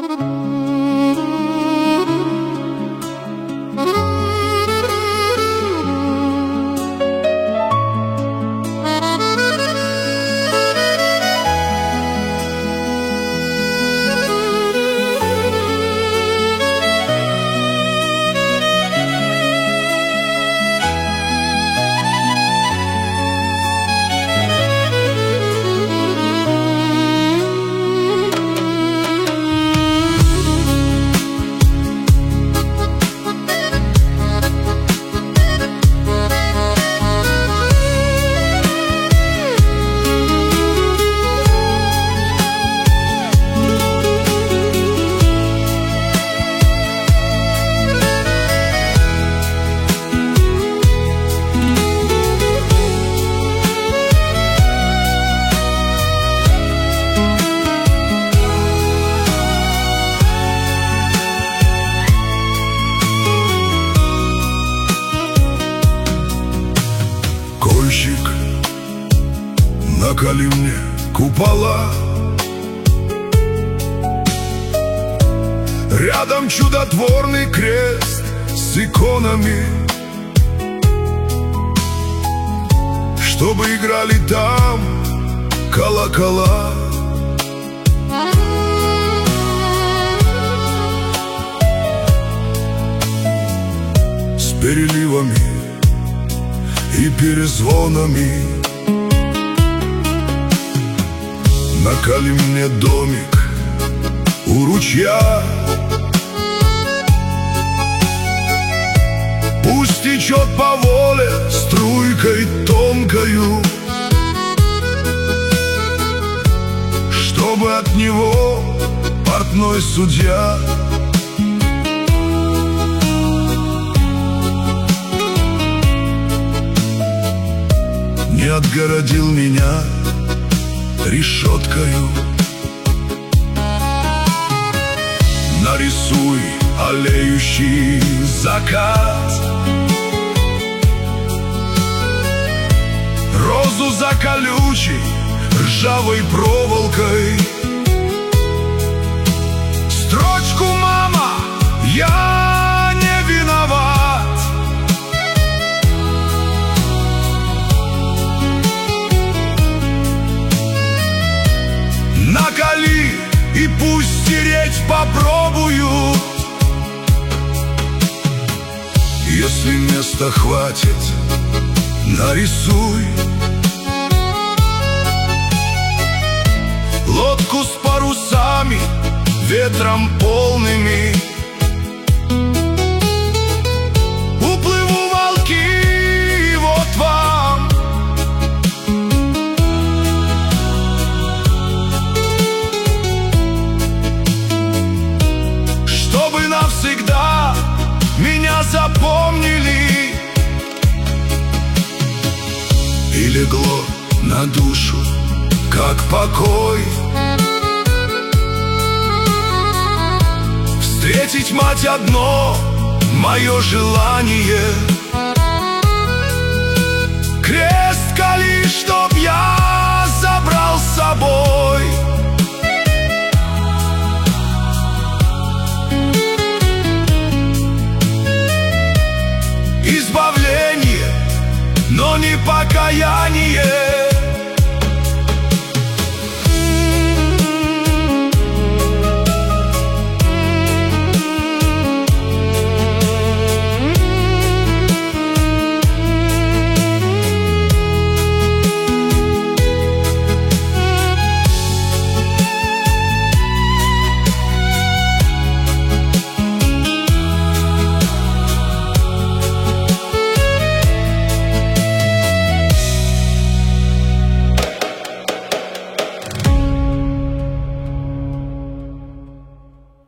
Кольщик, наколи мне купола. Рядом чудотворный крест с иконами, чтобы играли там колокола. С переливами и перезвонами. Наколи мне домик у ручья, пусть течет по воле струйкой тонкою, чтобы от него портной судья не отгородил меня решеткою. Нарисуй алеющий закат, розу за колючей ржавой проволокой. Строчку: мама, я не виноват. Наколи и пусть стереть попробуют. Если места хватит, нарисуй лодку с парусами, ветром полными. Уплыву волки, вот вам. Чтобы навсегда меня запомнили. И легло на душу, как покой, встретить мать одно мое желание. Крест кали, чтоб я забрал с собой.